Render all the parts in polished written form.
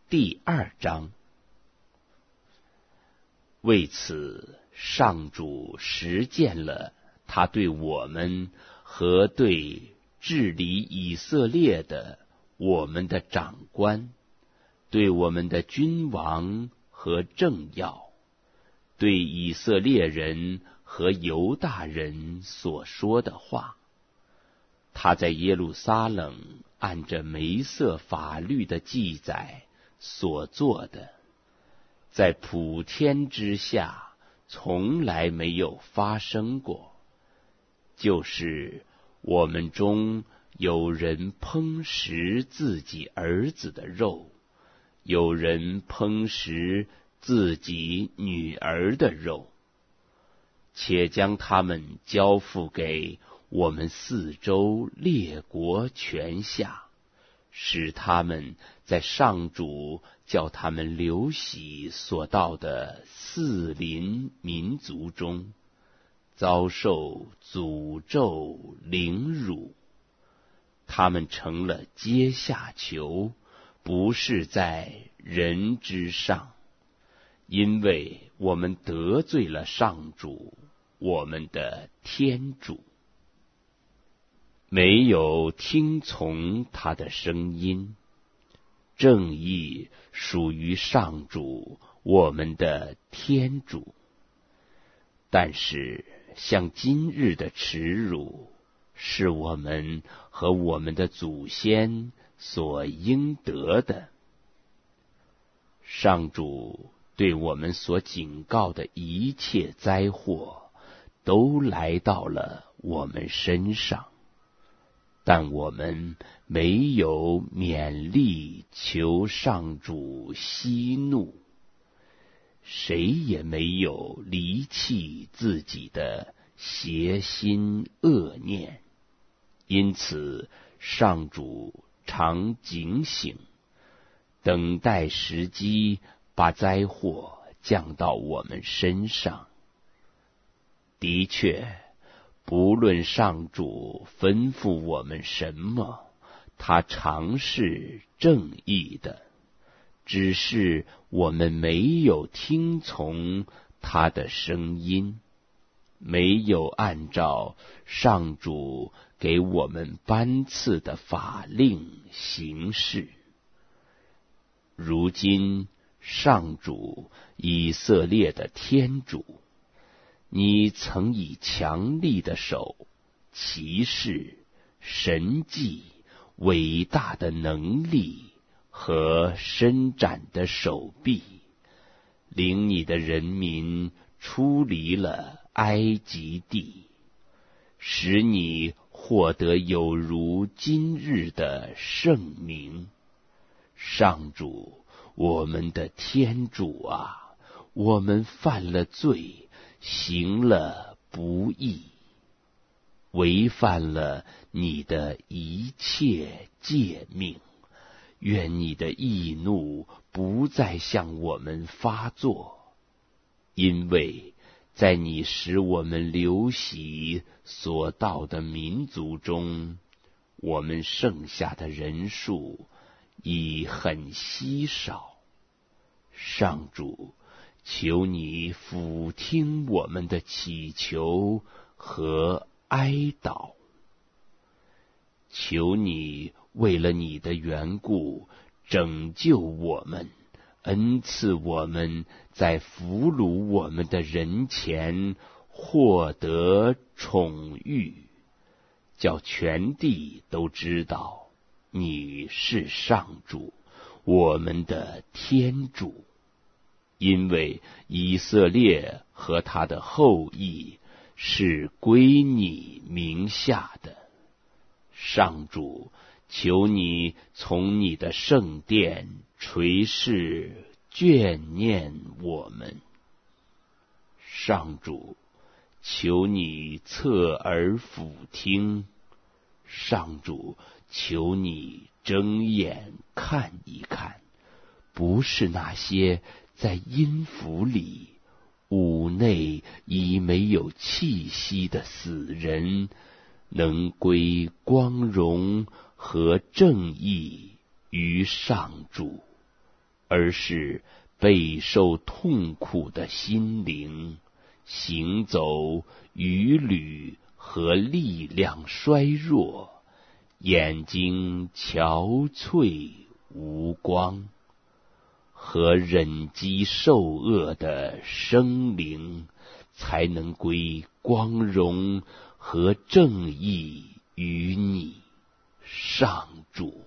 第2章。为此，上主实践了他对我们和对治理以色列的我们的长官，对我们的君王和政要，对以色列人和犹大人所说的话。他在耶路撒冷按着梅瑟法律的记载所做的，在普天之下从来没有发生过，就是我们中有人烹食自己儿子的肉，有人烹食自己女儿的肉，且将他们交付给我们四周列国权下，使他们在上主叫他们流洗所到的四邻民族中遭受诅咒凌辱。他们成了阶下囚，不是在人之上，因为我们得罪了上主，我们的天主，没有听从他的声音。正义属于上主，我们的天主。但是像今日的耻辱，是我们和我们的祖先所应得的。上主对我们所警告的一切灾祸，都来到了我们身上，但我们没有勉力求上主息怒，谁也没有离弃自己的邪心恶念，因此上主常警醒，等待时机把灾祸降到我们身上。的确，不论上主吩咐我们什么，他常是正义的，只是我们没有听从他的声音，没有按照上主给我们颁赐的法令行事。如今，上主以色列的天主，你曾以强力的手、奇事、神迹、伟大的能力和伸展的手臂，领你的人民出离了埃及地，使你获得有如今日的圣名。上主，我们的天主啊，我们犯了罪，行了不义，违反了你的一切诫命，愿你的义怒不再向我们发作，因为在你使我们流洗所到的民族中，我们剩下的人数已很稀少。上主，求你俯听我们的祈求和哀悼，求你为了你的缘故拯救我们，恩赐我们在俘虏我们的人前获得宠誉，叫全地都知道你是上主，我们的天主。因为以色列和他的后裔是归你名下的。上主，求你从你的圣殿垂视眷念我们。上主，求你侧耳俯听。上主，求你睁眼看一看，不是那些在阴府里屋内已没有气息的死人，能归光荣和正义于上主。 而是备受痛苦的心灵，行走愚旅和力量衰弱，眼睛憔悴无光，和忍饥受饿的生灵，才能归光荣和正义于你，上主。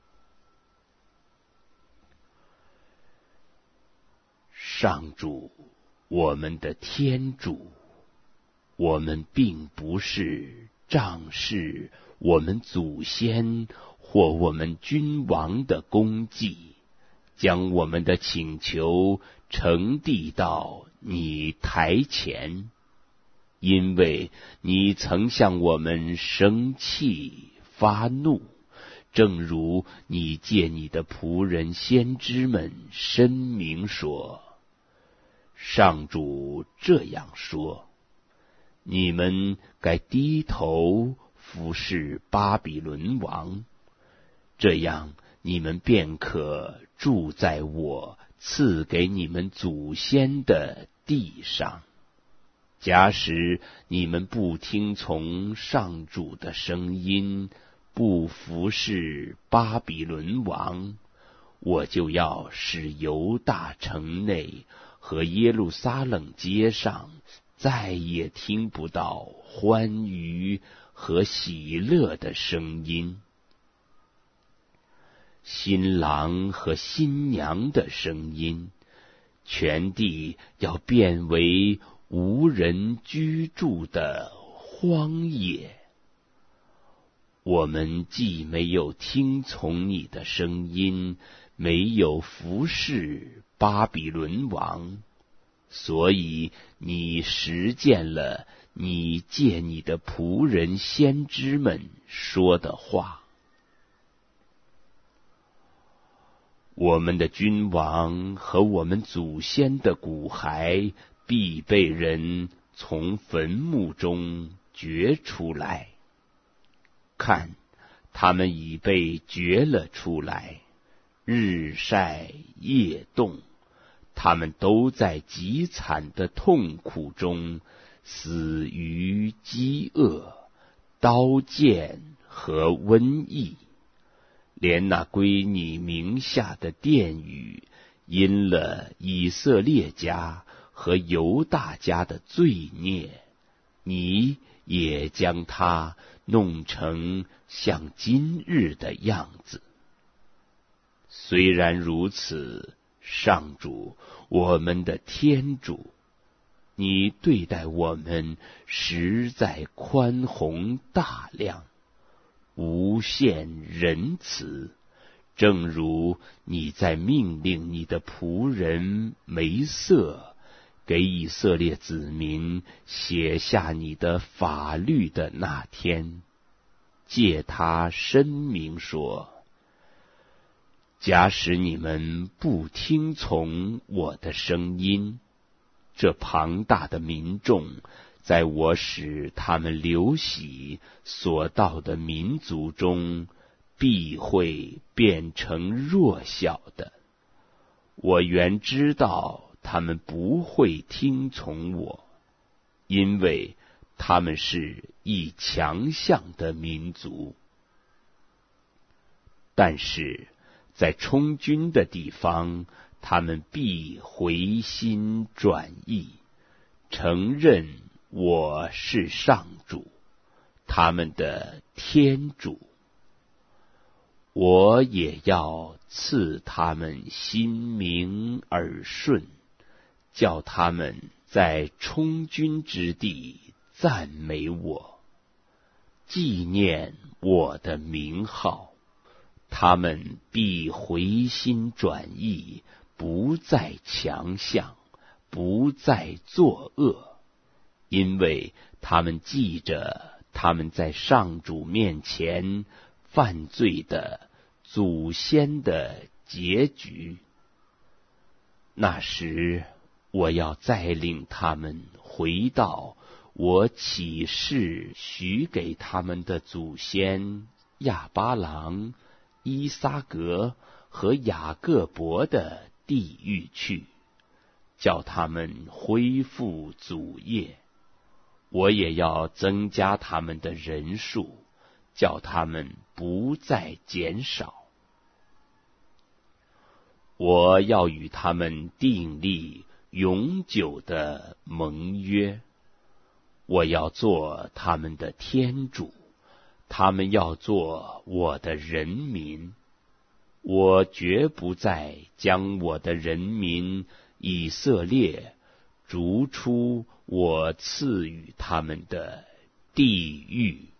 上主，我们的天主，我们并不是仗势我们祖先或我们君王的功绩，将我们的请求呈递到你台前，因为你曾向我们生气发怒，正如你借你的仆人先知们申明说。上主这样说：你们该低头服侍巴比伦王，这样你们便可住在我赐给你们祖先的地上。假使你们不听从上主的声音，不服侍巴比伦王，我就要使犹大城内和耶路撒冷街上再也听不到欢愉和喜乐的声音，新郎和新娘的声音，全地要变为无人居住的荒野。我们既没有听从你的声音，没有服侍巴比伦王，所以你实践了你借你的仆人先知们说的话。我们的君王和我们祖先的骨骸必被人从坟墓中掘出来，看，他们已被掘了出来，日晒夜冻，他们都在极惨的痛苦中死于饥饿、刀剑和瘟疫。连那归你名下的殿宇，因了以色列家和犹大家的罪孽，你也将它弄成像今日的样子。虽然如此，上主，我们的天主，你对待我们实在宽宏大量，无限仁慈，正如你在命令你的仆人梅瑟给以色列子民写下你的法律的那天，借他申明说：假使你们不听从我的声音，这庞大的民众在我使他们流血所到的民族中，必会变成弱小的。我原知道他们不会听从我，因为他们是一强项的民族。但是在充军的地方，他们必回心转意，承认我是上主，他们的天主。我也要赐他们心明耳顺，叫他们在充军之地赞美我，纪念我的名号。他们必回心转意，不再强项，不再作恶，因为他们记着他们在上主面前犯罪的祖先的结局。那时，我要再领他们回到我起誓许给他们的祖先亚巴郎、伊撒格和雅各伯的地域去，叫他们恢复祖业。我也要增加他们的人数，叫他们不再减少。我要与他们订立永久的盟约，我要做他们的天主，他们要做我的人民。我绝不再将我的人民以色列逐出我赐予他们的地域。